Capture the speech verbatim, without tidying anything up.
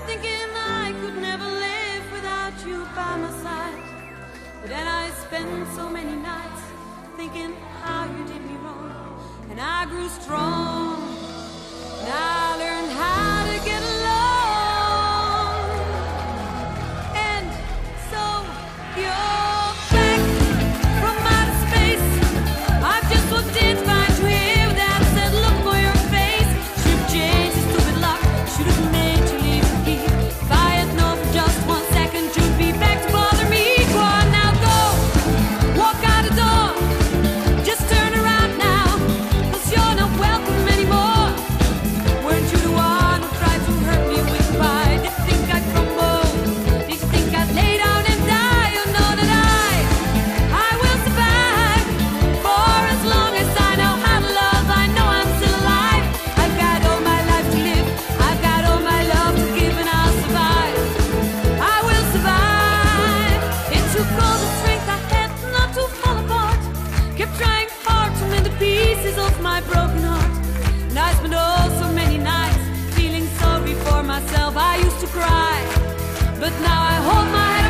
thinking I could never live without you by my side. But then I spent so many nights thinking how you did me wrong, and I grew strong, and I learned how to get along. And so you're back from outer space. I've just walked in to find you here with that said look for your face. Should've changed the stupid lock, should've made you leave the key. If I had known for just one second you'd be back to bother me. Go on now, go, walk out the door. Just turn around now, 'cause you're not welcome anymore. Weren't you the one who tried to hurt me with pride? Did you think I'd crumble? Did you think I'd lay down and die? You know that I, I will survive. For as long as I know how to love, I know I'm still alive. I've got all my life to live, I've got all my love to give, and I'll survive. I will survive. It took all the strength I had not to fall apart. Kept trying hard to mend the pieces of my broken heart. And I spent oh so many nights feeling sorry for myself. I used to cry, but now I hold my head